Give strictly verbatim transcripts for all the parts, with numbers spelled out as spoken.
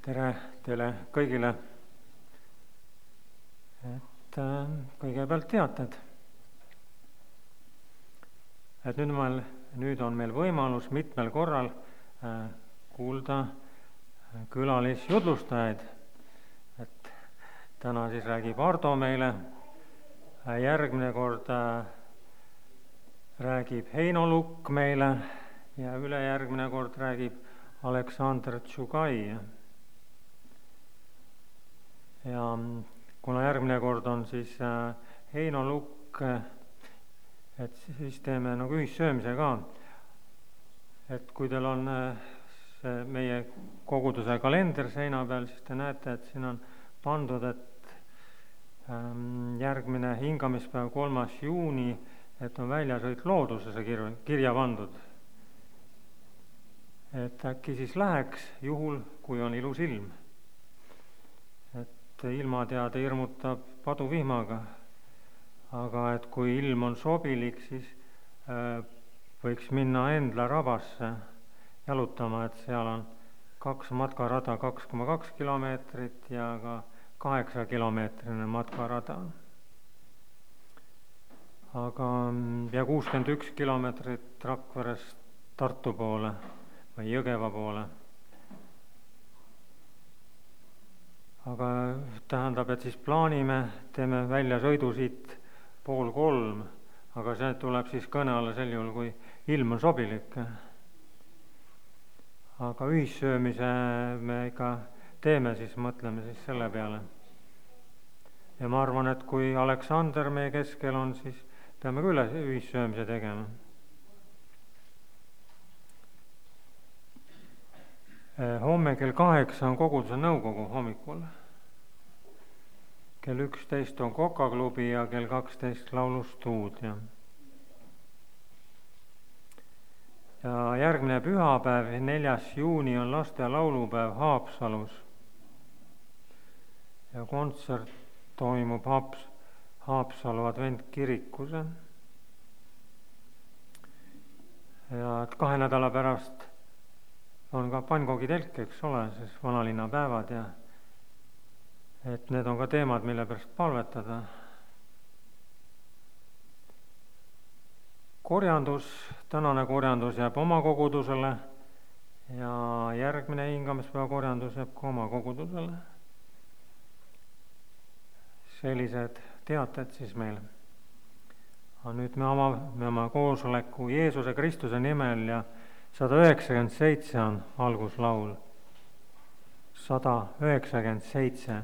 Tere teile kõigile. Et kõigepealt teated. Et nüüd, meil, nüüd on meil võimalus mitmel korral kuulda külalisjutlustajaid. Et täna siis räägib Ardo meile, järgmine kord räägib Heino Lukk meile ja ülejärgmine kord räägib Aleksandr Tšugai. Ja kuna järgmine kord on siis Heino Lukk, et siis teeme nagu ühissöömise ka. Et kui teil on see meie koguduse kalender seina peal, siis te näete, et siin on pandud, et järgmine hingamispäev, kolmas juuni, et on väljasõit loodusesse kirja pandud. Et äkki siis läheks juhul, kui on ilus ilm. Et ilmateade hirmutab paduvihmaga, aga et kui ilm on sobilik, siis võiks minna Endla rabasse jalutama, et seal on kaks matkarada, kaks koma kaks kilomeetrit ja ka kaheksa kilomeetrine matkarada. Aga ja kuuskümmend üks kilomeetrit Rakverest Tartu poole või Jõgeva poole. Aga tähendab, et siis plaanime, teeme välja sõidu siit pool kolm, aga see tuleb siis kõne alla sel juhul, kui ilm on sobilik. Aga ühissöömise me ikka teeme, siis mõtleme siis selle peale. Ja ma arvan, et kui Aleksander meie keskel on, siis peame küll ühissöömise tegema. Homme kell kaheksa on koguduse nõukogu hommikul. Kell üksteist on kokaklubi ja kell kaksteist laulustuudia. Ja järgmine pühapäev, neljas juuni on laste laulupäev Haapsalus. Ja kontsert toimub Haaps, Haapsalu adventkirikus. Ja kahe nädala pärast on ka Pankogi telk, eks ole, siis vanalinna päevad ja et need on ka teemad, mille pärast palvetada. Korjandus, tänane korjandus jääb oma kogudusele ja järgmine hingamispäeva korjandus jääb ka oma kogudusele. Sellised teated siis meil. Aga nüüd me avame oma koosoleku Jeesuse Kristuse nimel ja sada üheksakümmend seitse on alguslaul. sada üheksakümmend seitse.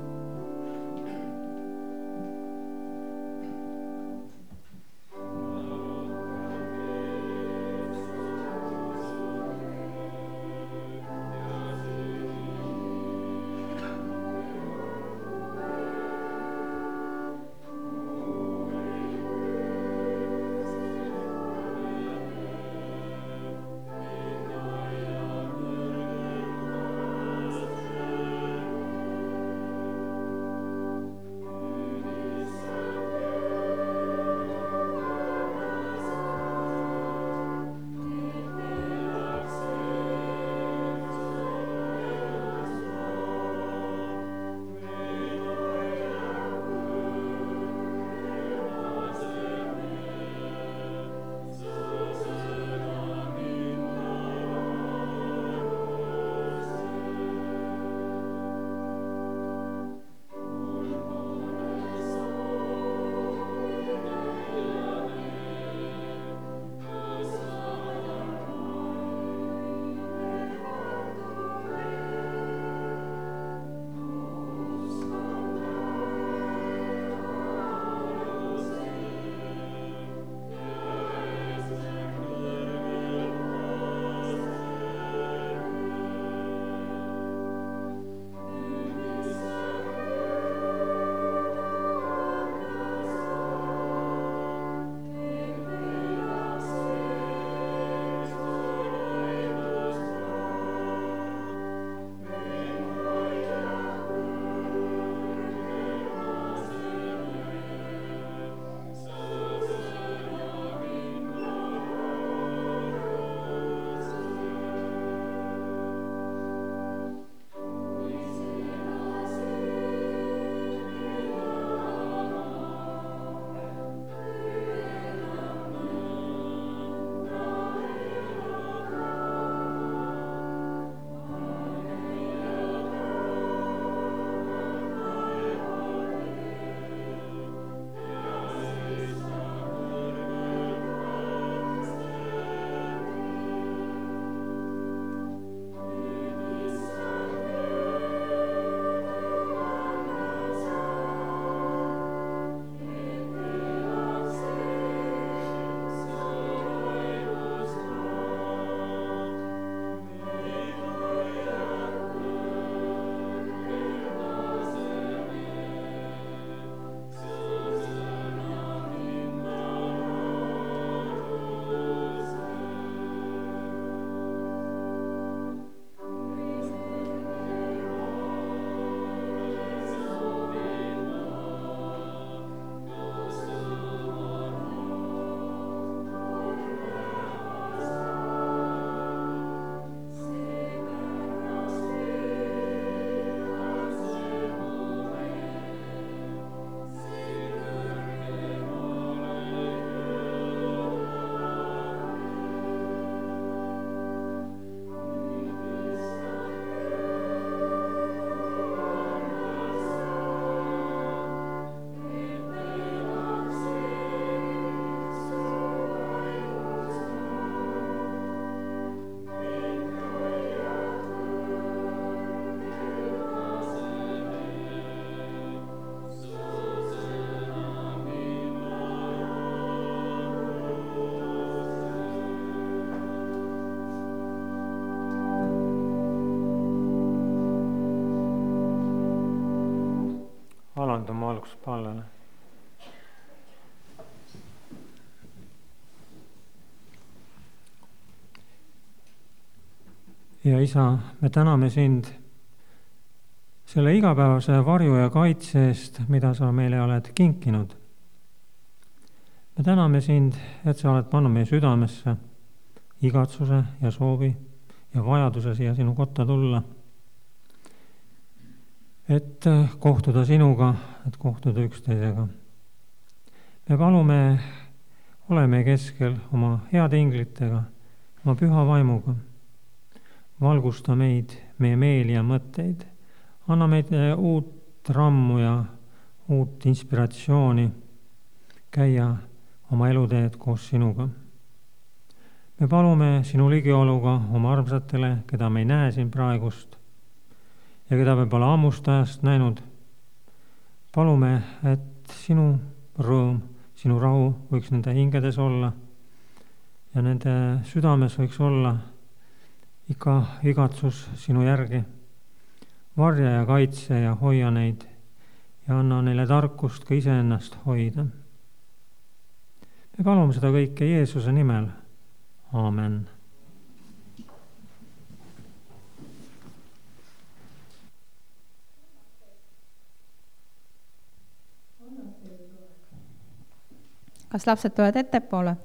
Oh taanduma alguspallale. Ja isa, me täname sind selle igapäevase varju ja kaitse eest, mida sa meile oled kinkinud. Me täname sind, et sa oled pannud meie südamesse igatsuse ja soovi ja vajaduse siia sinu kotta tulla. Et kohtuda sinuga, et kohtuda üksteisega. Me palume, oleme keskel oma heade inglitega, oma püha vaimuga. Valgusta meid, meie meeli ja mõtteid. Anna meid uut rammu ja uut inspiratsiooni käia oma eluteed koos sinuga. Me palume sinu ligioluga oma armsatele, keda me ei näe siin praegust ja keda me pole ammust ajast näinud. Palume, et sinu rõõm, sinu rahu võiks nende hingedes olla ja nende südames võiks olla ikka igatsus sinu järgi. Varja ja kaitse ja hoia neid ja anna neile tarkust ka iseennast hoida. Me palume seda kõike Jeesuse nimel. Aamen. Kas lapsed tulevad ettepoole?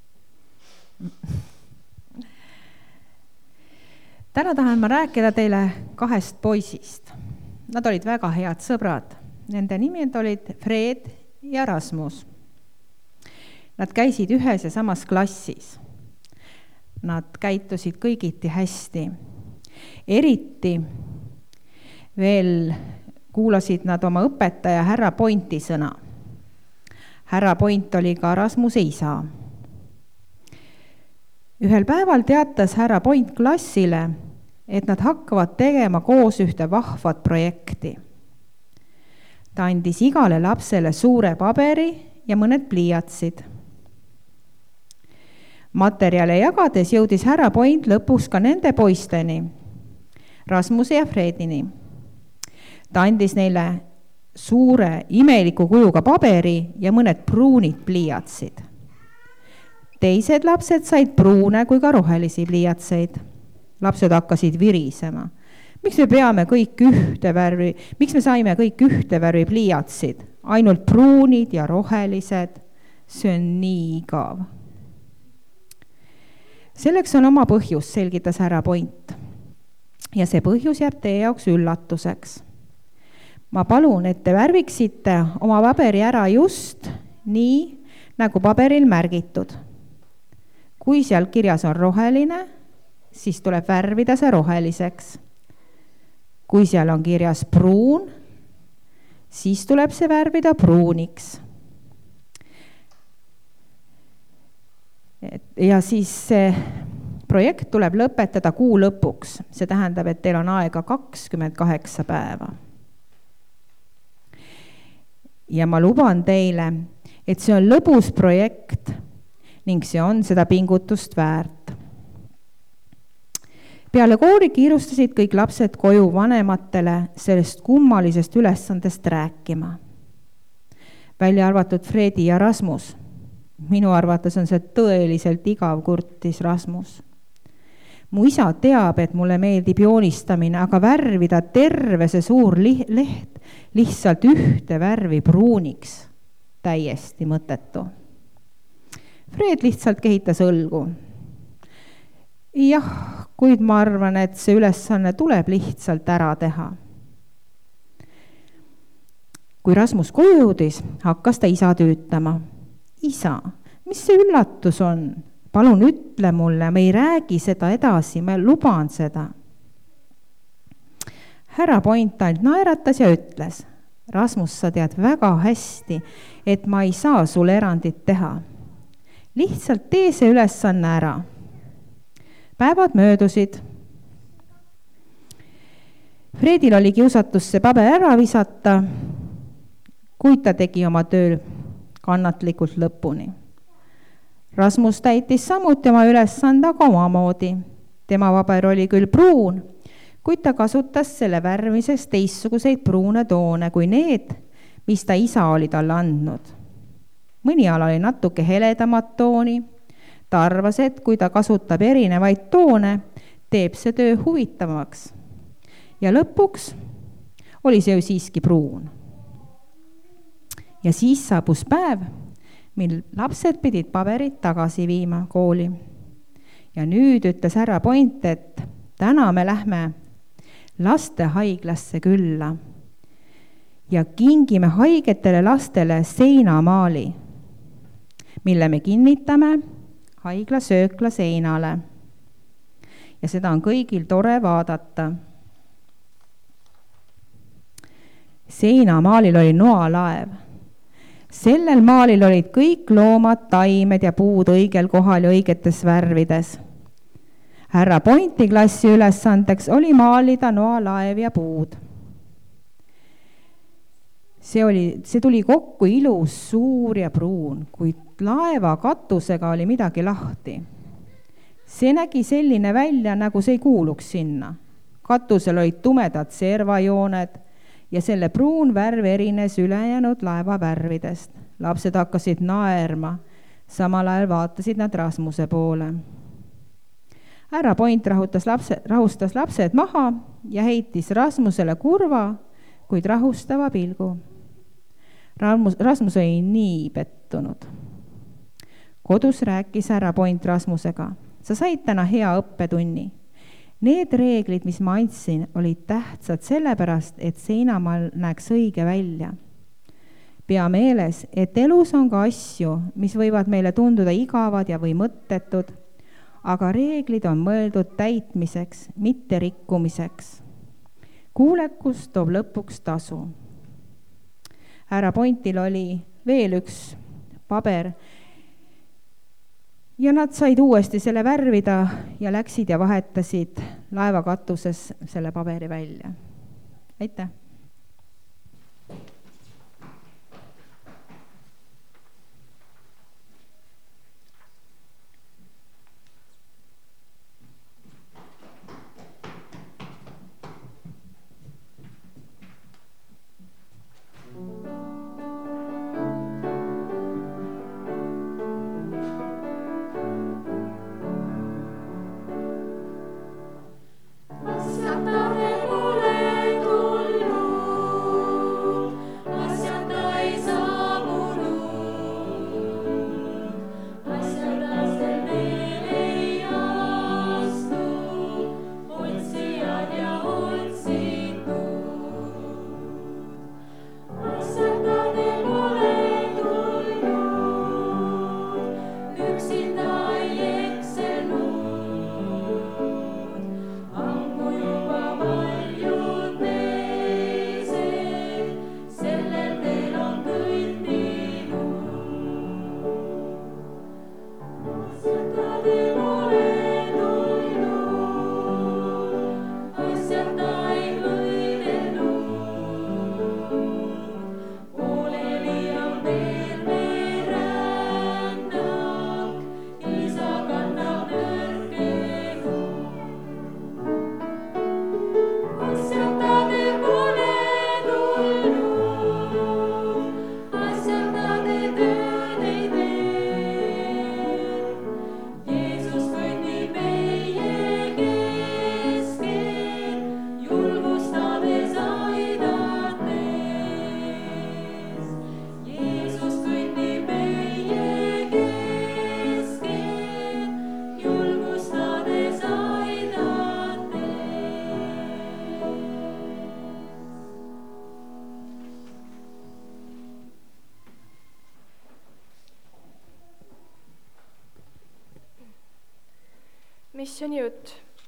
Täna tahan ma rääkida teile kahest poisist. Nad olid väga head sõbrad. Nende nimed olid Fred ja Rasmus. Nad käisid ühes ja samas klassis. Nad käitusid kõigiti hästi. Eriti veel kuulasid nad oma õpetaja härra Pointi sõna. Härra Point oli ka Rasmuse isa. Ühel päeval teatas härra Point klassile, et nad hakkavad tegema koos ühte vahvat projekti. Ta andis igale lapsele suure paberi ja mõned pliiatsid. Materjale jagades jõudis härra Point lõpus ka nende poisteni, Rasmuse ja Fredini. Ta andis neile suure imeliku kujuga paberi ja mõned pruunid pliiatsid. Teised lapsed said pruune kui ka rohelisi pliiatseid. Lapsed hakkasid virisema. Miks me peame kõik ühte värvi, miks me saime kõik ühte värvi pliiatsid? Ainult pruunid ja rohelised, see on nii igav. Selleks on oma põhjus, selgitas härra Point. Ja see põhjus jääb teie jaoks üllatuseks. Ma palun, et te värviksite oma paberi ära just nii, nagu paberil märgitud. Kui seal kirjas on roheline, siis tuleb värvida see roheliseks. Kui seal on kirjas pruun, siis tuleb see värvida pruuniks. Ja siis see projekt tuleb lõpetada kuu lõpuks. See tähendab, et teil on aega kakskümmend kaheksa päeva. Ja ma luban teile, et see on lõbus projekt ning see on seda pingutust väärt. Peale kooli kiirustasid kõik lapsed koju vanematele sellest kummalisest ülesandest rääkima. Välja arvatud Fredi ja Rasmus. Minu arvates on see tõeliselt igav, kurtis Rasmus. Mu isa teab, et mulle meeldib joonistamine, aga värvida terve see suur li- leht lihtsalt ühte värvi pruuniks. Täiesti mõttetu. Fred lihtsalt kehitas õlgu. Jah, kuid ma arvan, et see ülesanne tuleb lihtsalt ära teha. Kui Rasmus koju jõudis, hakkas ta isa tüütama. Isa, mis see üllatus on? Palun ütle mulle, me ei räägi seda edasi, ma luban seda. Härra Point ainult naeratas ja ütles, Rasmus, sa tead väga hästi, et ma ei saa sulle erandit teha. Lihtsalt tee see ülesanne ära. Päevad möödusid. Fredil oli kiusatus see paber ära visata, kuid ta tegi oma töö kannatlikult lõpuni. Rasmus täitis samuti oma ülesande aga omamoodi. Tema paber oli küll pruun, kuid ta kasutas selle värvises teistsuguseid pruune toone kui need, mis ta isa oli talle andnud. Mõni ala oli natuke heledamat tooni. Ta arvas, et kui ta kasutab erinevaid toone, teeb see töö huvitavamaks. Ja lõpuks oli see ju siiski pruun. Ja siis saabus päev, mil lapsed pidid paberid tagasi viima kooli. Ja nüüd ütles härra Point, et täna me lähme lastehaiglasse külla ja kingime haigetele lastele seinamaali, mille me kinnitame haigla söökla seinale. Ja seda on kõigil tore vaadata. Seinamaalil oli noalaev. Sellel maalil olid kõik loomad, taimed ja puud õigel kohal ja õigetes värvides. Härra Pointi klassi ülesandeks oli maalida noalaev ja puud. See, oli, see tuli kokku ilus, suur ja pruun, kuid laeva katusega oli midagi lahti. See nägi selline välja, nagu see ei kuuluks sinna. Katusel olid tumedad servajooned ja selle pruun värv erines ülejäänud laeva värvidest. Lapsed hakkasid naerma, samal ajal vaatasid nad Rasmuse poole. Härra Point rahutas lapse, rahustas lapsed maha ja heitis Rasmusele kurva, kuid rahustava pilgu. Rasmus, Rasmus oli nii pettunud. Kodus rääkis härra Point Rasmusega. Sa said täna hea õppetunni. Need reeglid, mis ma andsin, olid tähtsad sellepärast, et seinamaal näeks õige välja. Pea meeles, et elus on ka asju, mis võivad meile tunduda igavad ja või mõttetud, aga reeglid on mõeldud täitmiseks, mitte rikkumiseks. Kuulekus toob lõpuks tasu. Härra Pointil oli veel üks paber ja nad said uuesti selle värvida ja läksid ja vahetasid laeva katuses selle paberi välja. Aitäh! Missiooni jutt.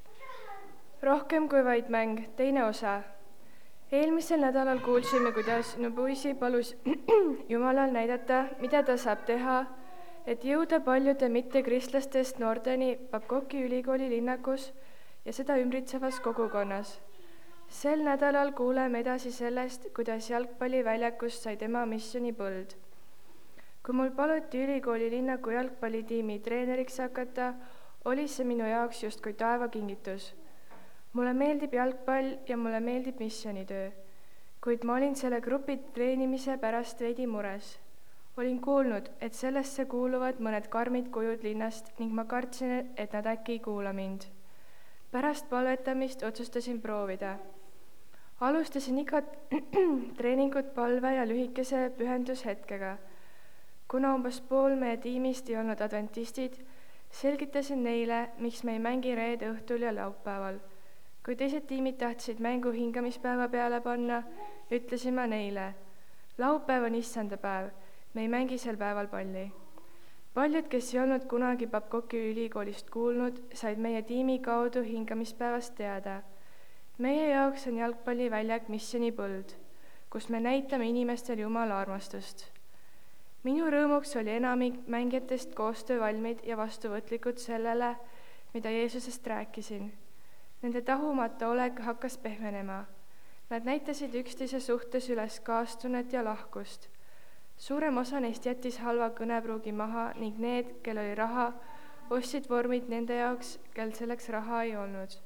Rohkem kui vaid mäng, teine osa. Eelmisel nädalal kuulsime, kuidas Nubuisi palus Jumalal näidata, mida ta saab teha, et jõuda paljude mittekristlastest noorteni Babcoki ülikooli linnakus ja seda ümbritsevas kogukonnas. Sel nädalal kuuleme edasi sellest, kuidas jalgpalliväljakust sai tema missiooni põld. Kui mul paluti ülikooli linnaku jalgpallitiimi treeneriks hakata, oli see minu jaoks justkui taeva kingitus. Mulle meeldib jalgpall ja mulle meeldib missioonitöö. kuid ma olin selle grupi treenimise pärast veidi mures. Olin kuulnud, et sellesse kuuluvad mõned karmid kujud linnast ning ma kartsin, et nad äkki ei kuula mind. Pärast palvetamist otsustasin proovida. Alustasin igat treeningut palve ja lühikese pühendushetkega. Kuna umbes pool meie tiimist ei olnud adventistid, selgitasin neile, miks me ei mängi reede õhtul ja laupäeval. Kui teised tiimid tahtsid mängu hingamispäeva peale panna, ütlesin ma neile, laupäev on issanda päev, me ei mängi sel päeval palli. Paljud, kes ei olnud kunagi Babcocki ülikoolist kuulnud, said meie tiimi kaudu hingamispäevast teada. Meie jaoks on jalgpalliväljak missionipõld, kus me näitame inimestel Jumala armastust. Minu rõõmuks oli enamik mängijatest koostöövalmid ja vastuvõtlikud sellele, mida Jeesusest rääkisin. Nende tahumata olek hakkas pehmenema. Nad näitasid üksteise suhtes üles kaastunnet ja lahkust. Suurem osa neist jättis halva kõnepruugi maha ning need, kel oli raha, ostsid vormid nende jaoks, kel selleks raha ei olnud.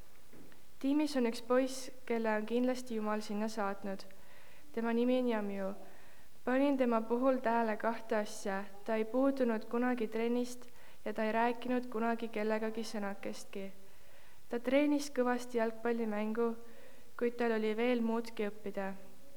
Tiimis on üks poiss, kelle on kindlasti Jumal sinna saatnud. Tema nimi on Jamju. Panin tema puhul tähele kahte asja. Ta ei puudunud kunagi trennist ja ta ei rääkinud kunagi kellegagi sõnakestki. Ta treenis kõvasti jalgpallimängu, kuid tal oli veel muudki õppida.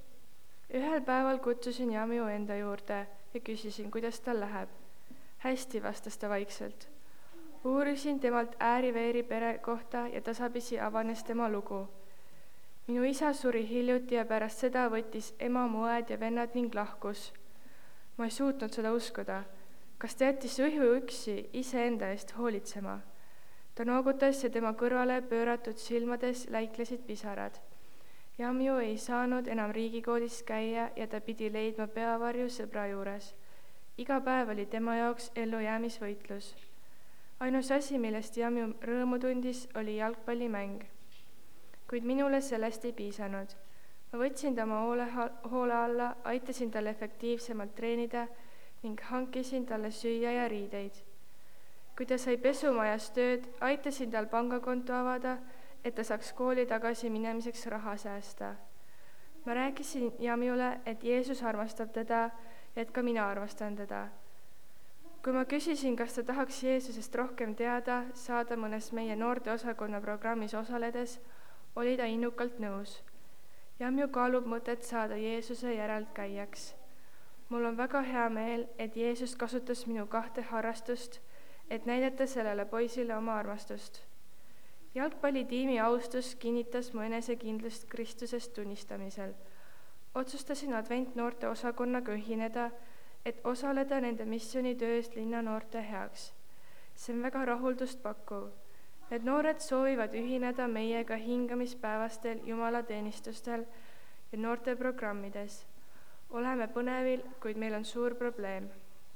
Ühel päeval kutsusin Jamju enda juurde ja küsisin, kuidas tal läheb. Hästi, vastas ta vaikselt. Uurisin temalt ääri-veeri pere kohta ja tasapisi avanes tema lugu. Minu isa suri hiljuti ja pärast seda võttis ema mu õed ja vennad ning lahkus. Ma ei suutnud seda uskuda. Kas ta jättis õhju üksi iseenda eest hoolitsema? Ta noogutas ja tema kõrvale pööratud silmades läiklesid pisarad. Jamju ei saanud enam riigikoolis käia ja ta pidi leidma peavarju sõbra juures. Iga päev oli tema jaoks ellujäämisvõitlus. Ainus asi, millest Jamju rõõmu tundis, oli jalgpallimäng. Kuid minule sellest ei piisanud. Ma võtsin ta oma hoole, hoole alla, aitasin talle efektiivsemalt treenida ning hankisin talle süüa ja riideid. Kui ta sai pesumajas tööd, aitasin tal pangakonto avada, et ta saaks kooli tagasi minemiseks raha säästa. Ma rääkisin Jamjule, et Jeesus armastab teda ja et ka mina armastan teda. Kui ma küsisin, kas ta tahaks Jeesusest rohkem teada, saada mõnes meie noorte osakonna programmis osaledes, oli ta innukalt nõus. Jamju kaalub mõtet saada Jeesuse järelt käijaks. Mul on väga hea meel, et Jeesus kasutas minu kahte harrastust, et näidata sellele poisile oma armastust. Jalgpallitiimi austus kinnitas mu enesekindlust Kristusest tunnistamisel. Otsustasin Advent noorte osakonnaga ühineda, et osaleda nende missionitöös linna noorte heaks. See on väga rahuldust pakkuv. Need noored soovivad ühineda meiega hingamispäevastel jumalateenistustel ja noorte programmides. Oleme põnevil, kuid meil on suur probleem.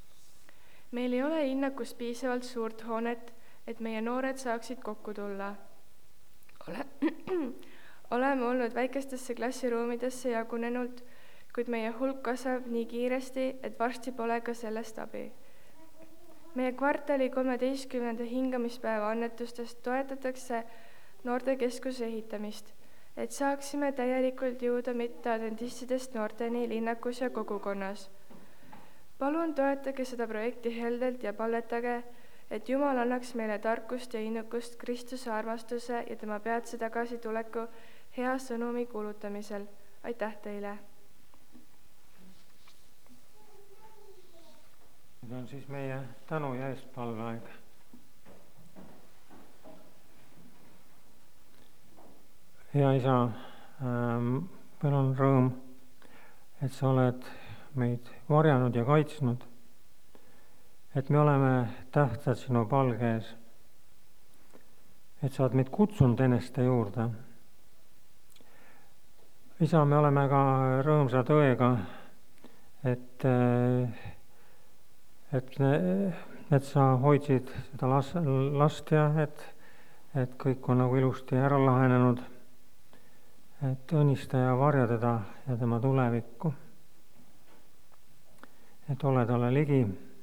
Meil ei ole linnakus piisavalt suurt hoonet, et meie noored saaksid kokku tulla. Ole... Oleme olnud väikestesse klassiruumidesse jagunenult, kuid meie hulk kasvab nii kiiresti, et varsti pole ka sellest abi. Meie kvartali kolmeteistkümnenda hingamispäeva annetustest toetatakse noortekeskuse ehitamist, et saaksime täielikult jõuda mitte adventistidest noorteni linnakus ja kogukonnas. Palun toetage seda projekti heldelt ja palvetage, et Jumal annaks meile tarkust ja innukust Kristuse armastuse ja tema peatse tagasituleku hea sõnumi kuulutamisel. Aitäh teile! Nüüd on siis meie tänu ja eestpalveaeg. Hea isa, ähm, meil on rõõm, et sa oled meid varjanud ja kaitsnud, et me oleme tähtsad sinu palge ees, et sa oled meid kutsunud eneste juurde. Isa, me oleme ka rõõmsa tõega, et, et, et sa hoidsid seda las, last ja et, et kõik on nagu ilusti ära lahenenud, et õnnista ja varja teda ja tema tulevikku, et ole talle ligi.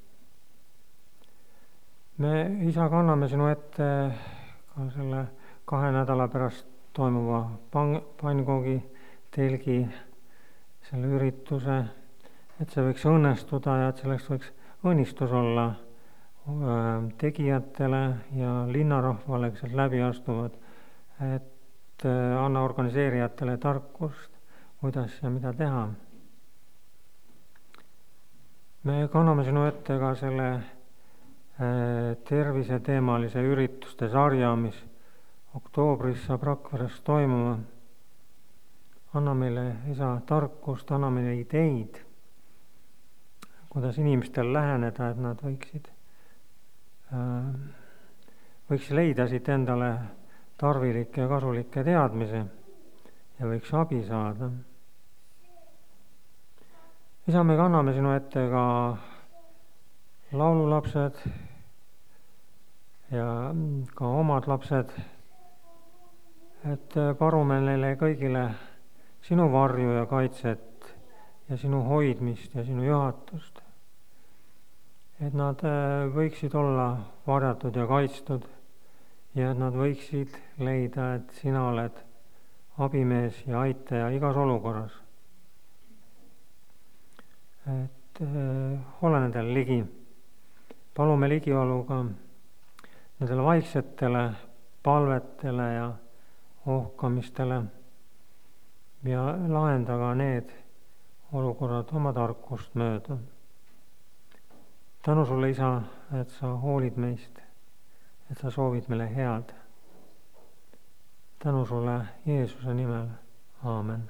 Me, isa, kanname sinu ette ka selle kahe nädala pärast toimuva pannkoogi telgi selle ürituse, et see võiks õnnestuda ja et selleks võiks õnnistus olla tegijatele ja linnarahvale, kes sealt läbi astuvad, et anna organiseerijatele tarkust, kuidas ja mida teha. Me kanname sinu ette ka selle terviseteemalise ürituste sarja, mis oktoobris saab Rakveres toimuma. Anna meile, isa, tarkust, anna meile ideid, kuidas inimestel läheneda, et nad võiksid, võiks leida siit endale tarvilikke ja kasulikke teadmisi ja võiks abi saada. Isa, me kanname sinu ette ka laululapsed ja ka omad lapsed, et palume neile kõigile sinu varju ja kaitset ja sinu hoidmist ja sinu juhatust. Et nad võiksid olla varjatud ja kaitstud ja et nad võiksid leida, et sina oled abimees ja aitaja igas olukorras. Et ole nendel ligi. Palume ligiolu ka nendele vaiksetele palvetele ja ohkamistele ja lahenda ka need olukorrad oma tarkust mööda. Tänu sulle, isa, et sa hoolid meist, et sa soovid meile head. Tänu sulle Jeesuse nimel. Aamen.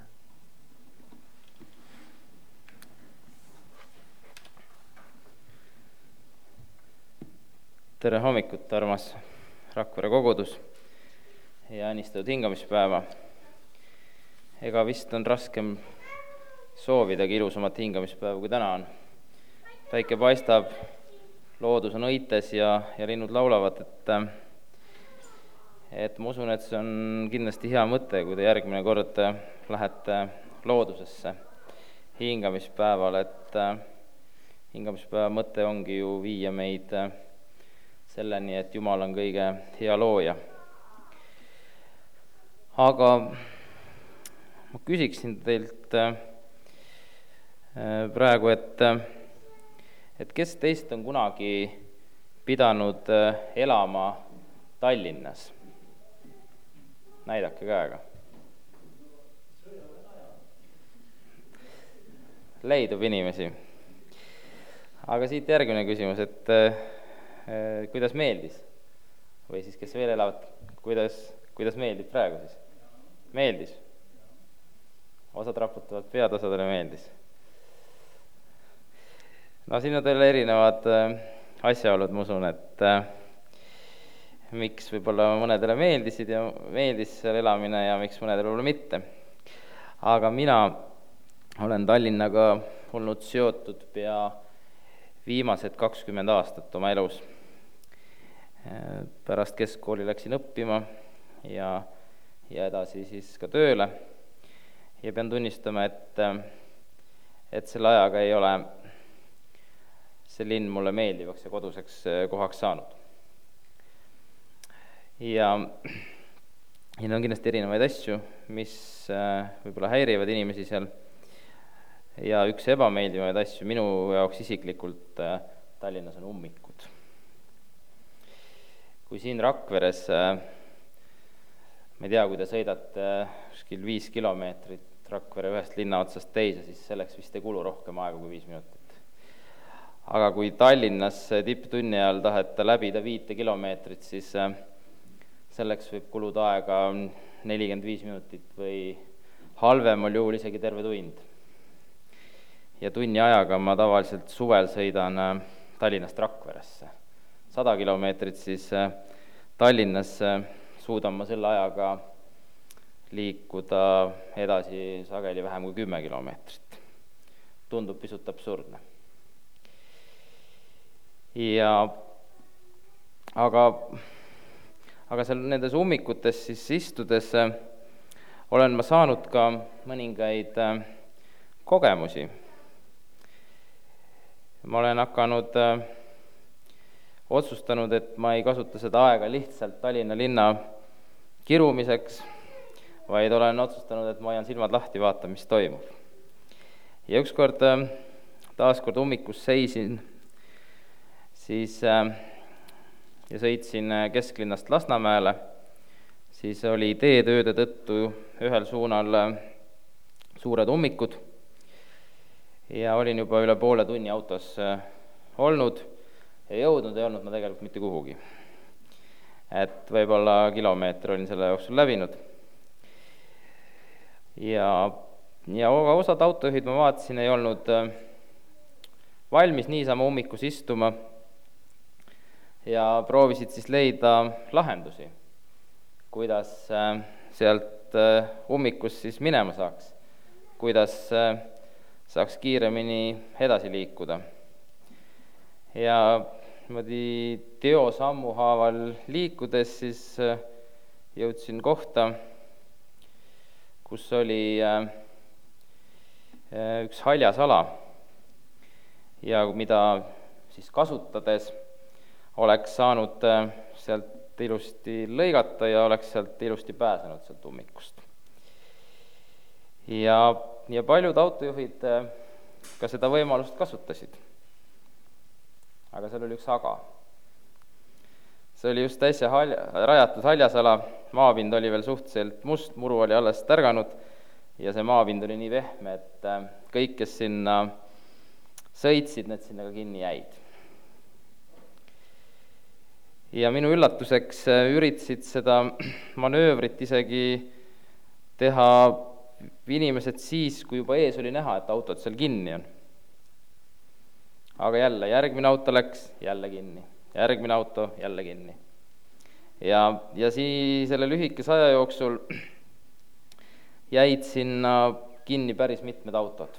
Tere hommikut, armas Rakvere kogudus ja õnnistatud hingamispäeva. Ega vist on raskem soovidagi ilusamat hingamispäeva, kui täna on. Päike paistab, loodus on õites ja, ja linnud laulavad, et, et ma usun, et see on kindlasti hea mõte, kui te järgmine kord lähete loodusesse hingamispäeval, et hingamispäeva mõte ongi ju viia meid selleni, et Jumal on kõige hea looja. Aga ma küsiksin teilt praegu, et et kes teist on kunagi pidanud elama Tallinnas? Näidake käega. Leidub inimesi. Aga siit järgmine küsimus, et eh, kuidas meeldis? Või siis, kes veel elavad, kuidas, kuidas meeldib praegu siis? Meeldis? Osad raputavad pead, osadele meeldis. No siin on teil erinevad asjaolud, ma usun, et äh, miks võib-olla mõnedele meeldisid ja meeldis seal elamine ja miks mõnedele võib-olla mitte. Aga mina olen Tallinnaga olnud seotud pea viimased kakskümmend aastat oma elus. Pärast keskkooli läksin õppima ja, ja edasi siis ka tööle. Ja pean tunnistama, et, et selle ajaga ei ole see linn mulle meeldivaks ja koduseks kohaks saanud. Ja, ja on kindlasti erinevaid asju, mis võib-olla häirivad inimesi seal. Ja üks ebameeldivaid asju minu jaoks isiklikult Tallinnas on ummikud. Kui siin Rakveres, ma ei tea, kui te sõidate kuskil viis kilomeetrit Rakvere ühest linna otsast teise, siis selleks vist ei kulu rohkem aega kui viis minutit. Aga kui Tallinnas tipptunni ajal taheta läbida viite kilomeetrit, siis selleks võib kuluda aega nelikümmend viis minutit või halvemal juhul isegi terve tund. Ja tunni ajaga ma tavaliselt suvel sõidan Tallinnast Rakveresse. sada kilomeetrit siis Tallinnas suudan ma selle ajaga liikuda edasi sageli vähem kui kümme kilomeetrit. Tundub pisut absurdne. Ja, aga, aga seal nendes ummikutes siis istudes olen ma saanud ka mõningaid kogemusi. Ma olen hakanud, otsustanud, et ma ei kasuta seda aega lihtsalt Tallinna linna kirumiseks, vaid olen otsustanud, et ma ajan silmad lahti vaata, mis toimub. ja ükskord taaskord ummikus seisin siis ja sõitsin kesklinnast Lasnamäele, siis oli teetööde tõttu ühel suunal suured ummikud ja olin juba üle poole tunni autos olnud ja jõudnud ei olnud ma tegelikult mitte kuhugi. Et võib-olla kilomeeter olin selle jooksul läbinud. Ja, ja osad autojuhid ma vaatasin, ei olnud valmis niisama ummikus istuma ja proovisid siis leida lahendusi, kuidas sealt ummikus siis minema saaks, kuidas saaks kiiremini edasi liikuda. Ja niimoodi teosammu haaval liikudes siis jõudsin kohta, kus oli üks haljas ala ja mida siis kasutades oleks saanud sealt ilusti lõigata ja oleks sealt ilusti pääsenud sealt ummikust. Ja, ja paljud autojuhid ka seda võimalust kasutasid. Aga seal oli üks aga. See oli just äsja halja, rajatud haljasala, maapind oli veel suhteliselt must, muru oli alles tärganud ja see maapind oli nii vehme, et kõik, kes sinna sõitsid, need sinna ka kinni jäid. Ja minu üllatuseks üritasid seda manöövrit isegi teha inimesed siis, kui juba ees oli näha, et autod seal kinni on. Aga jälle, järgmine auto läks, jälle kinni. Järgmine auto, jälle kinni. Ja, ja siis selle lühikese aja jooksul jäid sinna kinni päris mitmed autod.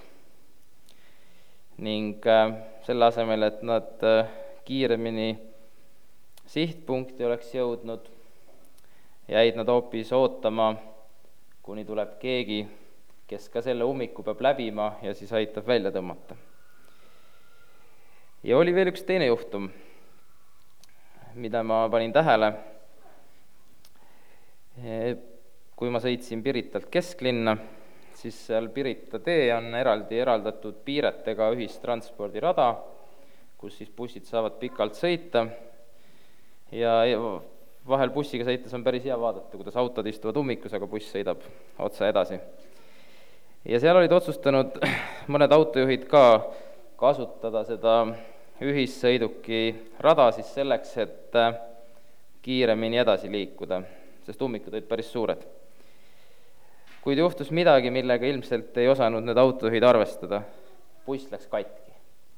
Ning selle asemel, et nad kiiremini sihtpunkti oleks jõudnud, jäid nad hoopis ootama, kuni tuleb keegi, kes ka selle ummiku peab läbima ja siis aitab välja tõmmata. Ja oli veel üks teine juhtum, mida ma panin tähele, kui ma sõitsin Piritalt kesklinna, siis seal Pirita tee on eraldi eraldatud piiretega ühistranspordirada, kus siis bussid saavad pikalt sõita ja vahel bussiga sõites on päris hea vaadata, kuidas autod istuvad ummikus, aga buss sõidab otsa edasi. Ja seal olid otsustanud mõned autojuhid ka kasutada seda ühissõiduki rada siis selleks, et kiiremini edasi liikuda, sest ummikud olid päris suured. Kuid juhtus midagi, millega ilmselt ei osanud need autojuhid arvestada. Buss läks katki.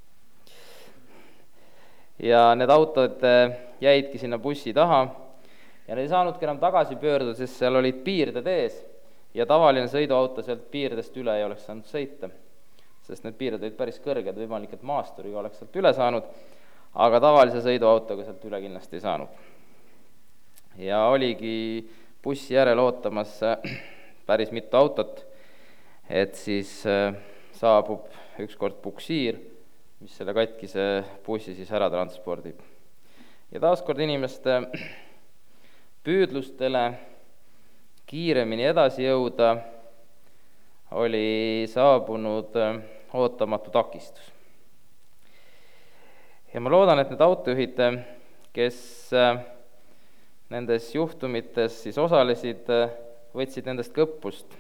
Ja need autod jäidki sinna bussi taha ja need ei saanudki enam tagasi pöörduda, sest seal olid piirded ees ja tavaline sõiduauto sealt piirdest üle ei oleks saanud sõita. Sest need piired olid päris kõrged, võimalik, et maasturiga oleks sealt üle saanud, aga tavalise sõiduautoga sealt üle kindlasti ei saanud. Ja oligi bussi järel ootamas päris mitu autot, et siis saabub ükskord puksiir, mis selle katkise bussi siis ära transpordib. Ja taaskord inimeste püüdlustele kiiremini edasi jõuda oli saabunud ootamatu takistus. Ja ma loodan, et need autojuhid, kes nendes juhtumites siis osalesid, võtsid nendest kõppust.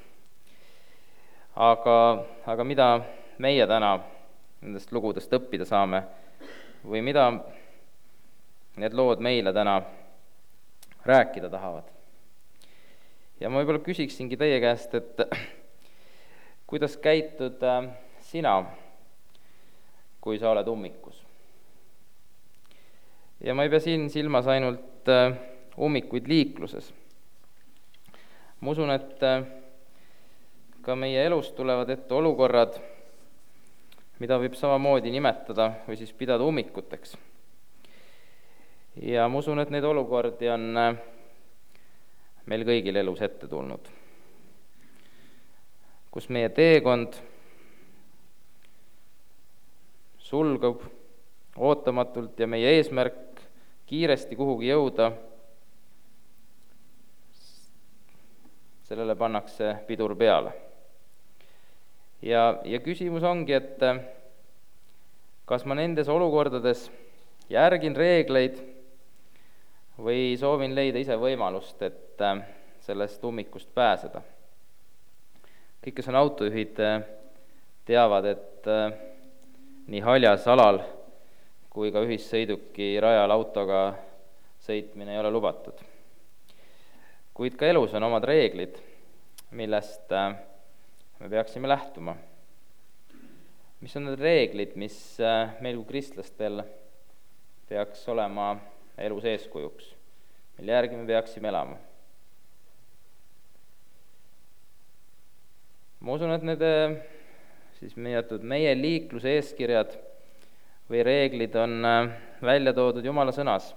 Aga, aga mida meie täna nendest lugudest õppida saame või mida need lood meile täna rääkida tahavad? Ja ma võib-olla küsiksingi teie käest, et kuidas käitud sina, kui sa oled ummikus? Ja ma ei pea siin silmas ainult ummikuid liikluses. Ma usun, et ka meie elus tulevad ette olukorrad, mida võib samamoodi nimetada või siis pidada ummikuteks. Ja ma usun, et neid olukordi on meil kõigil elus ette tulnud, kus meie teekond sulgub ootamatult ja meie eesmärk kiiresti kuhugi jõuda, sellele pannakse pidur peale. ja, ja küsimus ongi, et kas ma nendes olukordades järgin reegleid või soovin leida ise võimalust, et sellest ummikust pääseda. Kõik, kes on autojuhid, teavad, et nii haljas alal kui ka ühissõiduki rajal autoga sõitmine ei ole lubatud. Kuid ka elus on omad reeglid, millest me peaksime lähtuma. Mis on need reeglid, mis meil kui kristlastel peaks olema elus eeskujuks, mille järgi me peaksime elama? Ma usun, et need siis meie liikluse eeskirjad või reeglid on välja toodud Jumala sõnas.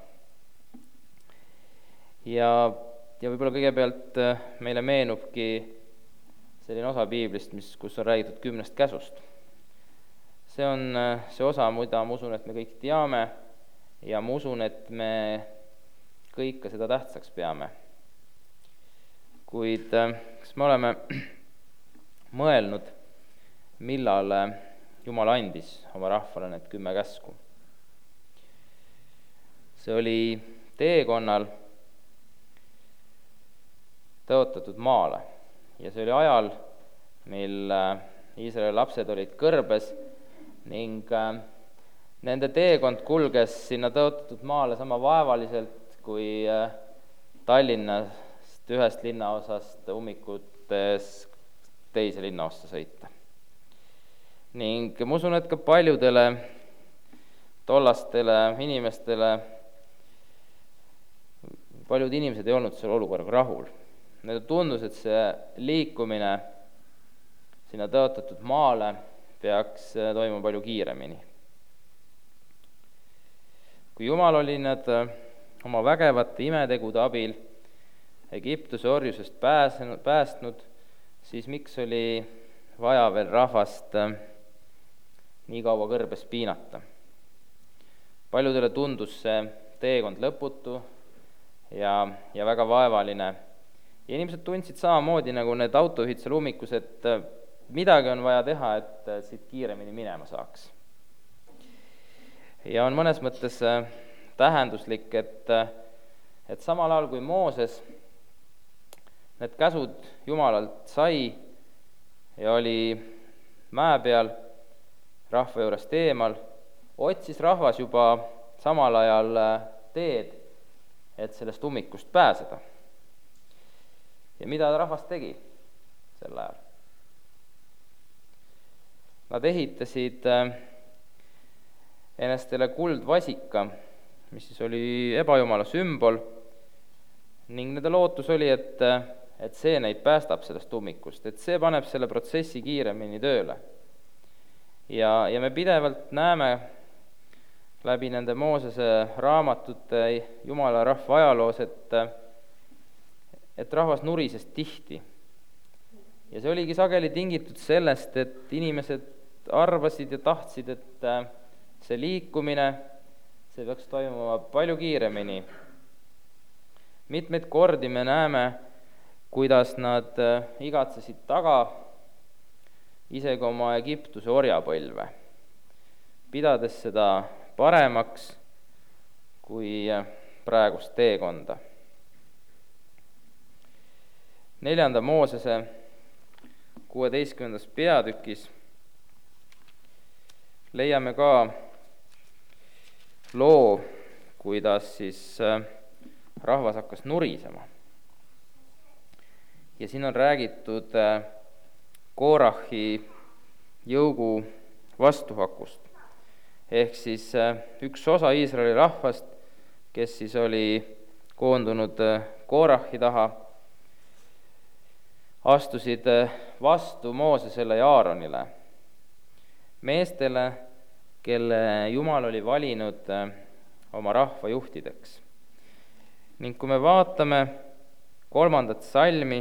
Ja, ja võib-olla kõigepealt meile meenubki selline osa piiblist, mis, kus on räägitud kümnest käsust. See on see osa, mida ma usun, et me kõik teame ja ma usun, et me kõik ka seda tähtsaks peame. Kuid kas me oleme mõelnud, millal Jumal andis oma rahvale need kümme käsku? See oli teekonnal tõotatud maale ja see oli ajal, mil Iisraeli lapsed olid kõrbes ning nende teekond kulges sinna tõotatud maale sama vaevaliselt kui Tallinnast ühest linnaosast ummikutes teise linnaossa sõita. Ning ma usun, et ka paljudele tollastele inimestele, paljud inimesed ei olnud selle olukorraga rahul. Neile tundus, et see liikumine sinna tõotatud maale peaks toimuma palju kiiremini. Kui Jumal oli nad oma vägevate imetegude abil Egiptuse orjusest pääsenud, päästnud, siis miks oli vaja veel rahvast nii kaua kõrbes piinata? Paljudele tundus see teekond lõputu ja, ja väga vaevaline. Ja inimesed tundsid samamoodi nagu need autojuhid seal ummikus, et midagi on vaja teha, et siit kiiremini minema saaks. Ja on mõnes mõttes tähenduslik, et, et samal ajal kui Mooses need käsud Jumalalt sai ja oli mäe peal rahva juurest eemal, otsis rahvas juba samal ajal teed, et sellest ummikust pääseda. Ja mida rahvas tegi sel ajal? Nad ehitasid ennastele kuldvasika, mis siis oli ebajumala sümbol, ning nende lootus oli, et, et see neid päästab sellest ummikust, et see paneb selle protsessi kiiremini tööle. Ja, ja me pidevalt näeme läbi nende Moosese raamatute Jumala rahva ajaloos, et, et rahvas nurises tihti. Ja see oligi sageli tingitud sellest, et inimesed arvasid ja tahtsid, et see liikumine, see peaks toimuma palju kiiremini. Mitmeid kordi me näeme, kuidas nad igatsesid taga isegi oma Egiptuse orjapõlve, pidades seda paremaks kui praegust teekonda. Neljanda Moosese kuueteistkümnendas peatükis leiame ka loo, kuidas siis rahvas hakkas nurisema. Ja siin on räägitud Koorahi jõugu vastuhakust. Ehk siis üks osa Iisraeli rahvast, kes siis oli koondunud Koorahi taha, astusid vastu Moosesele ja Aaronile, meestele, kelle Jumal oli valinud oma rahva juhtideks. Ning kui me vaatame kolmandat salmi,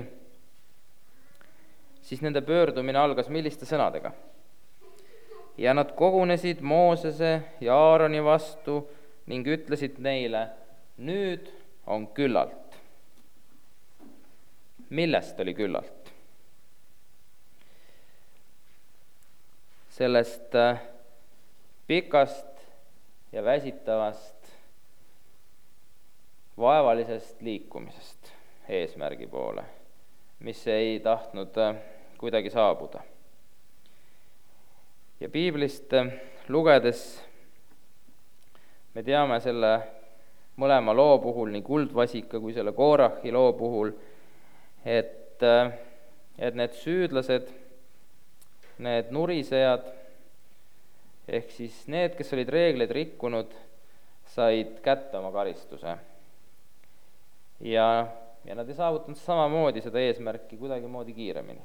siis nende pöördumine algas milliste sõnadega? Ja nad kogunesid Moosese ja Aaroni vastu ning ütlesid neile, nüüd on küllalt. Millest oli küllalt? sellest pikast ja väsitavast vaevalisest liikumisest eesmärgi poole, mis ei tahtnud kuidagi saabuda. Ja piiblist lugedes me teame selle mõlema loo puhul, nii Kuldvasika kui selle Koorahi loo puhul, et, et need süüdlased, need nurisejad, ehk siis need, kes olid reegleid rikkunud, said kätte oma karistuse. Ja, ja nad ei saavutanud samamoodi seda eesmärki kuidagimoodi kiiremini.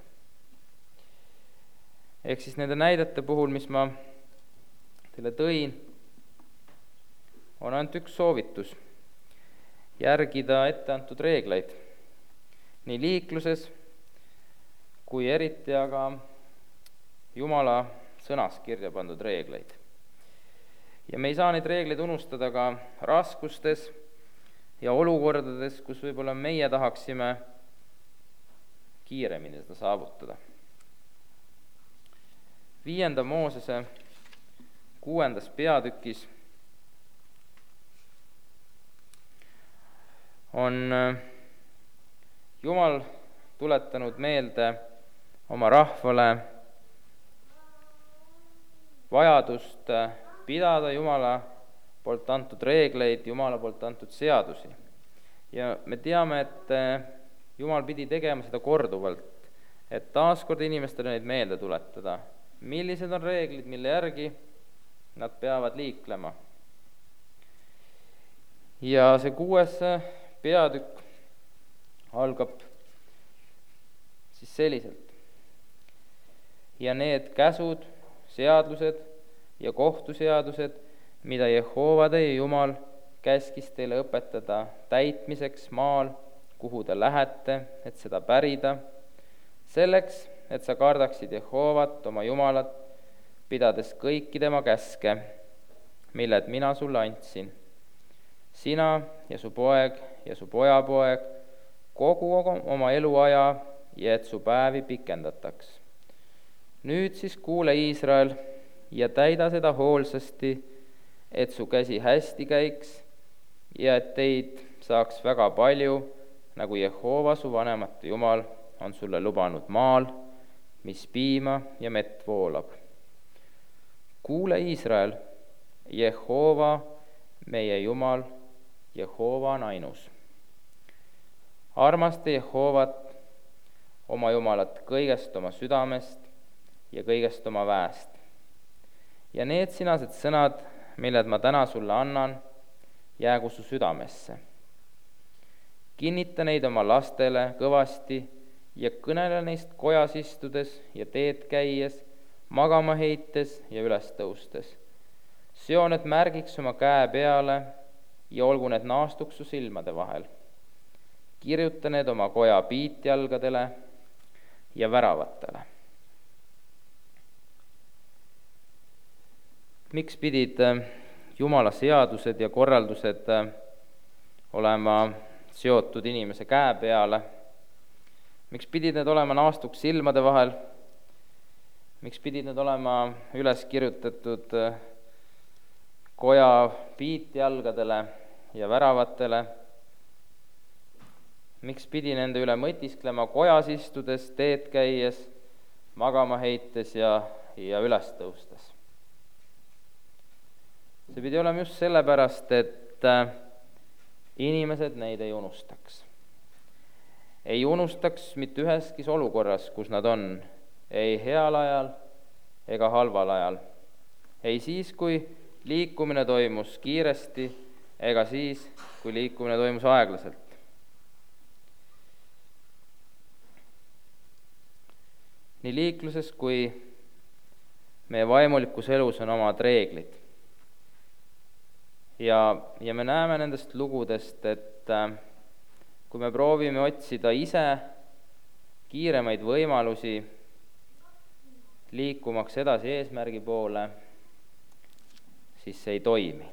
Ehk siis nende näidete puhul, mis ma teile tõin, on ainult üks soovitus, järgida etteantud reegleid, nii liikluses kui eriti aga Jumala sõnas kirja pandud reegleid. Ja me ei saa neid reegleid unustada ka raskustes ja olukordades, kus võib-olla meie tahaksime kiiremini seda saavutada. Viienda Moosese kuuendas peatükis on Jumal tuletanud meelde oma rahvale vajadust pidada Jumala poolt antud reegleid, Jumala poolt antud seadusi. Ja me teame, et Jumal pidi tegema seda korduvalt, et taaskord inimestele neid meelde tuletada, millised on reeglid, mille järgi nad peavad liiklema. Ja see kuues peatükk algab siis selliselt. Ja need käsud, seadused ja kohtuseadused, mida Jehova teie Jumal käskis teile õpetada täitmiseks maal, kuhu te lähete, et seda pärida, selleks, et sa kardaksid Jehovat, oma Jumalat, pidades kõiki tema käske, milled mina sulle andsin. Sina ja su poeg ja su pojapoeg kogu oma eluaja ja et su päevi pikendataks. Nüüd siis kuule Iisrael ja täida seda hoolsasti, et su käsi hästi käiks ja et teid saaks väga palju, nagu Jehova su vanemate Jumal on sulle lubanud maal, mis piima ja mett voolab. Kuule Iisrael, Jehova, meie Jumal, Jehova on ainus. Armasta Jehovat, oma Jumalat kõigest oma südamest ja kõigest oma väest. Ja need sinased sõnad, milled ma täna sulle annan, jäägu su südamesse. Kinnita neid oma lastele kõvasti ja kõnele neist kojas istudes ja teed käies, magama heites ja üles tõustes. Seo need märgiks oma käe peale ja olgu need naastuks su silmade vahel. Kirjuta need oma koja piitjalgadele ja väravatele. Miks pidid Jumala seadused ja korraldused olema seotud inimese käe peale? Miks pidid need olema naastuks silmade vahel? Miks pidid need olema üles kirjutatud koja piitjalgadele ja väravatele? Miks pidi nende üle mõtisklema kojas istudes, teed käies, magama heites ja, ja üles tõustes? See pidi olema just sellepärast, et inimesed neid ei unustaks. Ei unustaks mitte üheski olukorras, kus nad on, ei heal ajal ega halval ajal. Ei siis, kui liikumine toimus kiiresti, ega siis, kui liikumine toimus aeglaselt. Nii liikluses kui meie vaimulikus elus on omad reeglid. Ja, ja me näeme nendest lugudest, et kui me proovime otsida ise kiiremaid võimalusi liikumaks edasi eesmärgi poole, siis see ei toimi.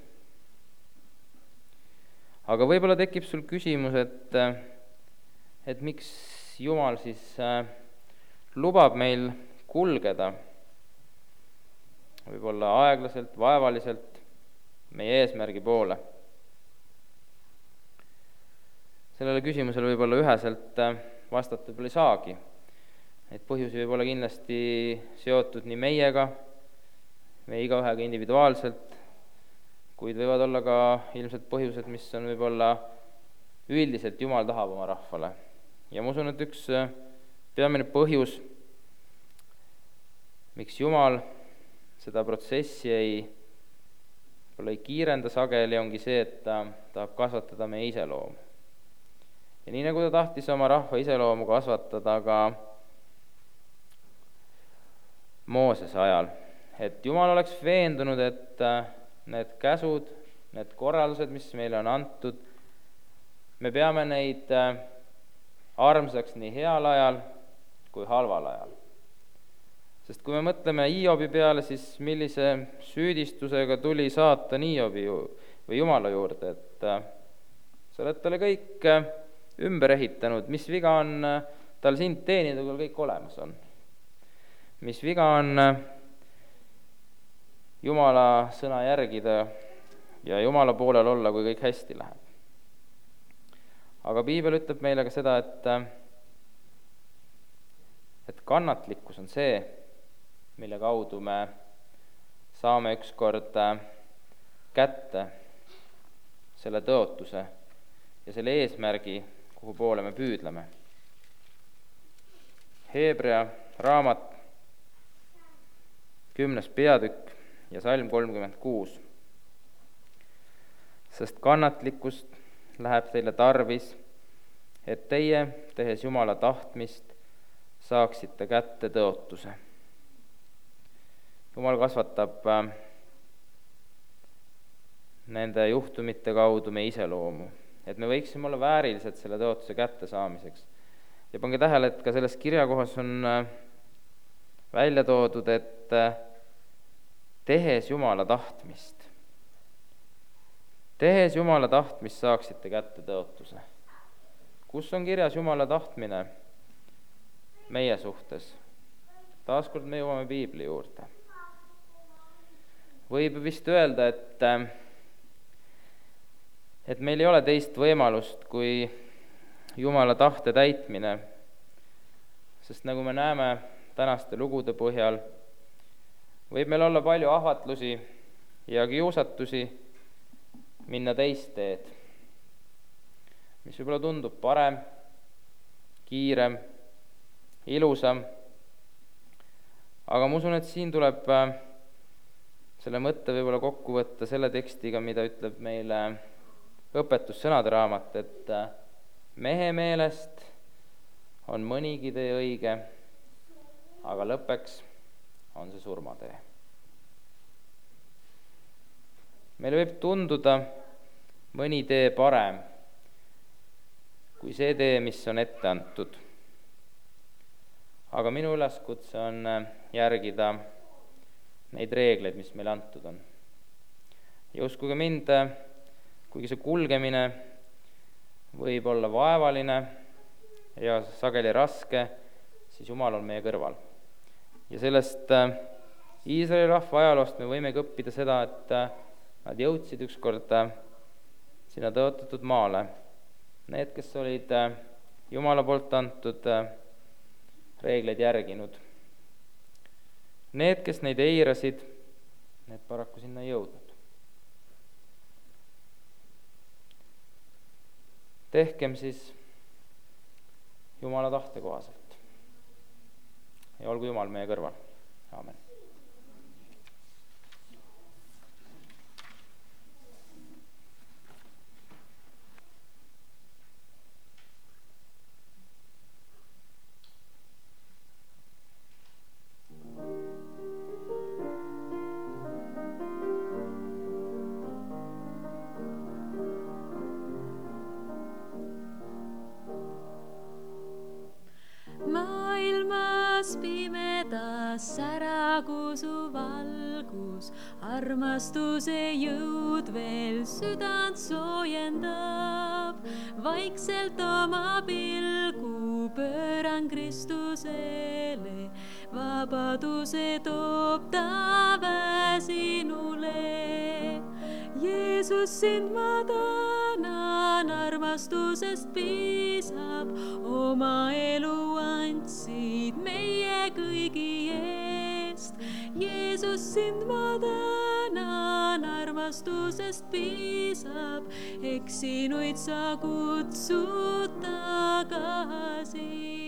Aga võib-olla tekib sul küsimus, et, et miks Jumal siis lubab meil kulgeda võib-olla aeglaselt, vaevaliselt meie eesmärgi poole. Sellele küsimusele võib-olla üheselt vastata võib-olla ei saagi. Neid põhjusi võib olla kindlasti seotud nii meiega, meie igaühega individuaalselt, kuid võivad olla ka ilmselt põhjused, mis on võib-olla üldiselt Jumal tahab oma rahvale. Ja ma usun, et üks peamine põhjus, miks Jumal seda protsessi ei, ei kiirenda sageli, ongi see, et ta tahab kasvatada meie iseloomu. Ja nii nagu ta tahtis oma rahva iseloomu kasvatada ka Moosese ajal, et Jumal oleks veendunud, et need käsud, need korraldused, mis meile on antud, me peame neid armsaks nii heal ajal kui halval ajal. Sest kui me mõtleme Hiobi peale, siis millise süüdistusega tuli saatan Hiobi või Jumala juurde, et sa oled talle kõik ümber ehitanud, mis viga on tal sind teenida, kui kõik olemas on. Mis viga on Jumala sõna järgida ja Jumala poolel olla, kui kõik hästi läheb. Aga piibel ütleb meile ka seda, et, et kannatlikkus on see, mille kaudu me saame ükskord kätte selle tõotuse ja selle eesmärgi, kuhu poole me püüdleme. Heebrea raamat, kümnes peatükk ja salm kolmkümmend kuus. Sest kannatlikkust läheb teile tarvis, et teie, tehes Jumala tahtmist, saaksite kätte tõotuse. Jumal kasvatab nende juhtumite kaudu meie iseloomu, et me võiksime olla väärilised selle tõotuse kätte saamiseks. Ja pange tähele, et ka selles kirjakohas on välja toodud, et tehes Jumala tahtmist, tehes Jumala tahtmist saaksite kätte tõotuse. Kus on kirjas Jumala tahtmine meie suhtes? Taaskord me jõuame piibli juurde. Võib vist öelda, et, et meil ei ole teist võimalust kui Jumala tahte täitmine, sest nagu me näeme tänaste lugude põhjal, võib meil olla palju ahvatlusi ja kiusatusi minna teist teed, mis võib-olla tundub parem, kiirem, ilusam, aga ma usun, et siin tuleb selle mõtte võib-olla kokku võtta selle tekstiga, mida ütleb meile õpetussõnade raamat, et mehe meelest on mõnigi tee õige, aga lõppeks on see surmatee. Meile võib tunduda mõni tee parem kui see tee, mis on ette antud. Aga minu üleskutse on järgida neid reegleid, mis meile antud on. Ja uskuge mind, kuigi see kulgemine võib olla vaevaline ja sageli raske, siis Jumal on meie kõrval. Ja sellest Iisraeli rahva ajaloost me võimegi õppida seda, et nad jõudsid ükskord sinna tõotatud maale. Need, kes olid Jumala poolt antud reegleid järginud. Need, kes neid eirasid, need paraku sinna ei jõudnud. Tehkem siis Jumala tahte kohaselt. Ja olgu Jumal meie kõrval. Aamen. Särakusu valgus, armastuse jõud veel südant soojendab. Vaikselt oma pilgu pööran Kristusele, vabaduse toob ta väsinule. Jeesus, sind ma tänan, armastusest piisab, oma elu andsid meie kõigi eest. Jeesus, sind ma tänan, armastusest piisab, eksinuid sa kutsud tagasi.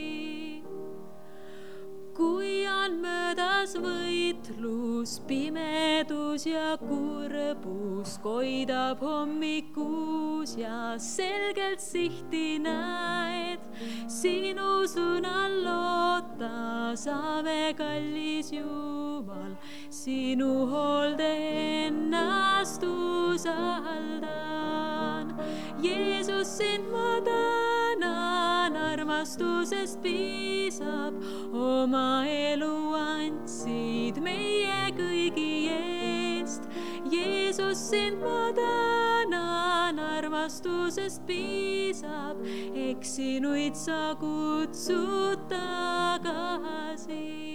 Kui on möödas võitlus, pimedus ja kurbus, koidab hommikus ja selgelt sihti näed, sinu sõnal loota saame, kallis Jumal, sinu hoolde ennast usaldan. Jeesus, sind ma tänan, armastusest piisab, oma elu andsid meie kõigi eest. Jeesus, sind ma tänan, armastusest piisab, eksinuid sa kutsud tagasi.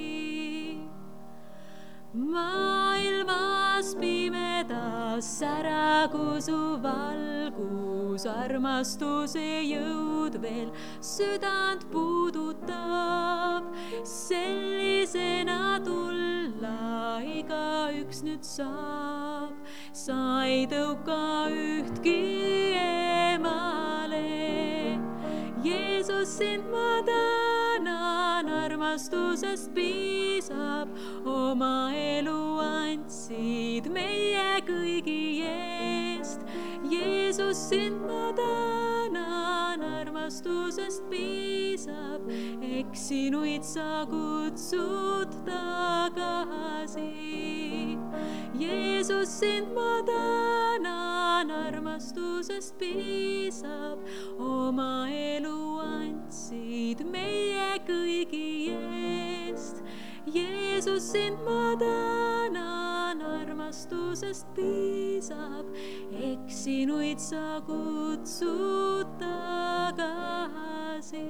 Maailmas pimedas säragu su valgus, armastuse jõud veel südant puudutab. Sellisena tulla igaüks nüüd saab, sa ei tõuka ühtki eemale. Jeesus, sind ma tänan, armastusest piisab, oma elu andsid meie kõigi eest. Jeesus, sind ma tänan, armastusest piisab, eksinuid sa kutsud tagasi. Jeesus, sind ma tänan, armastusest piisab, oma elu andsid meie kõigi eest. Jeesus, sind ma tänan, armastusest piisab, eksinuid sa kutsud tagasi.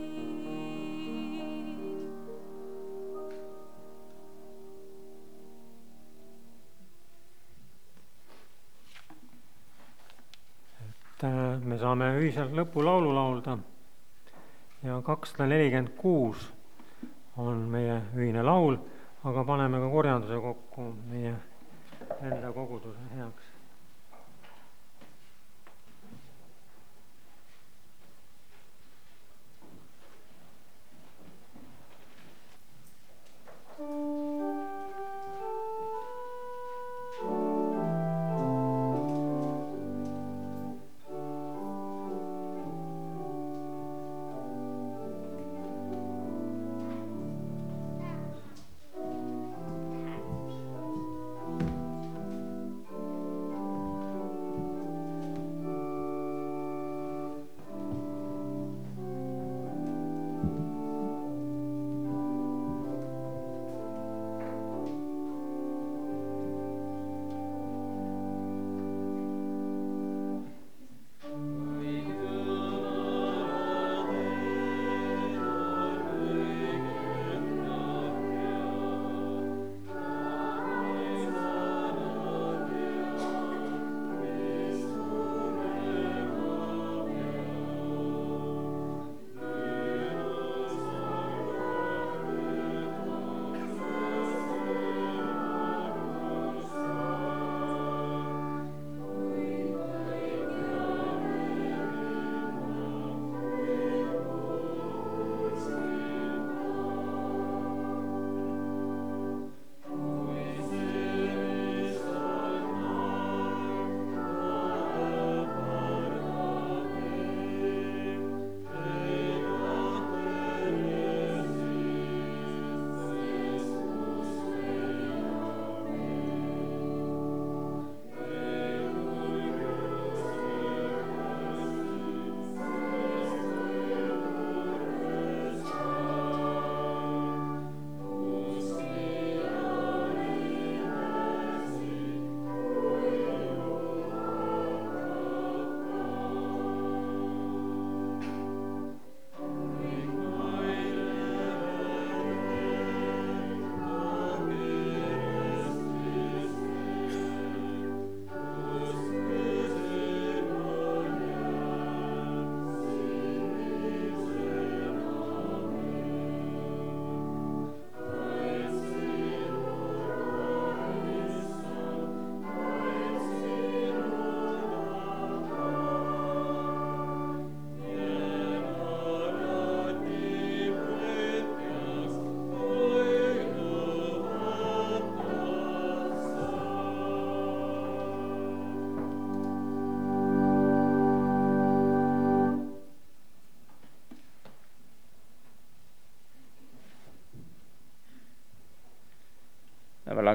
Me saame ühiselt lõpulaulu laulda ja kakssada nelikümmend kuus on meie ühine laul, aga paneme ka korjanduse kokku meie enda koguduse heaks.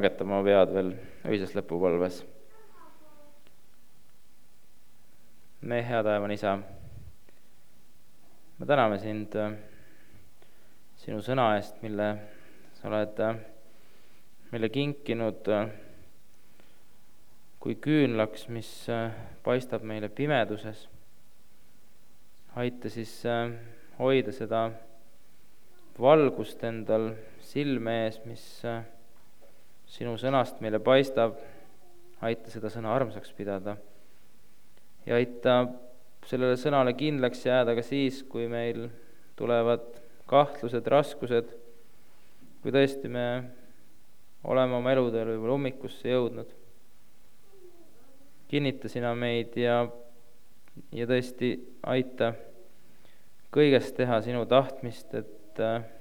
langetama pead veel öises lõpupalves. meie hea taevane Isa, me täname sind sinu sõna eest, mille sa oled meile kinkinud kui küünlaks, mis paistab meile pimeduses. Aita siis hoida seda valgust endal silme ees, mis sinu sõnast meile paistab. Aita seda sõna armsaks pidada ja aita sellele sõnale kindlaks jääda ka siis, kui meil tulevad kahtlused, raskused, kui tõesti me oleme oma eludel võib-olla ummikusse jõudnud. Kinnita sina meid ja, ja tõesti aita kõigest teha sinu tahtmist, et,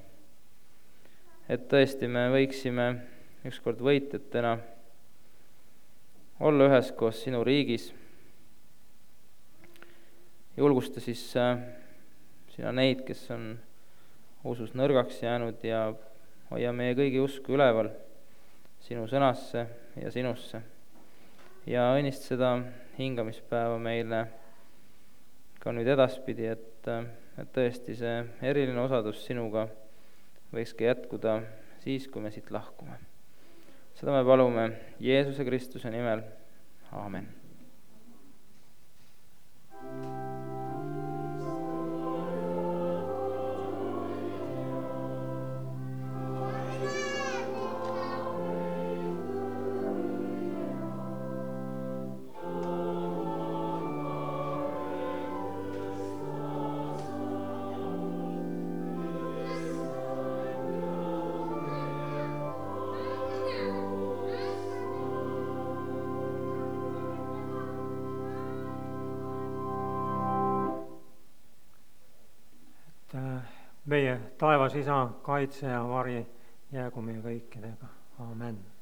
et tõesti me võiksime ükskord võitjatena olla üheskoos sinu riigis. Julgusta siis sina neid, kes on usus nõrgaks jäänud ja hoia meie kõigi usku üleval sinu sõnasse ja sinusse. Ja õnnista seda hingamispäeva meile ka nüüd edaspidi, et, et tõesti see eriline osadus sinuga võiks ka jätkuda siis, kui me siit lahkume. Seda me palume Jeesuse Kristuse nimel. Aamen. Meie taevas Isa, kaitse ja vari jäägu meie kõikidega. Amen.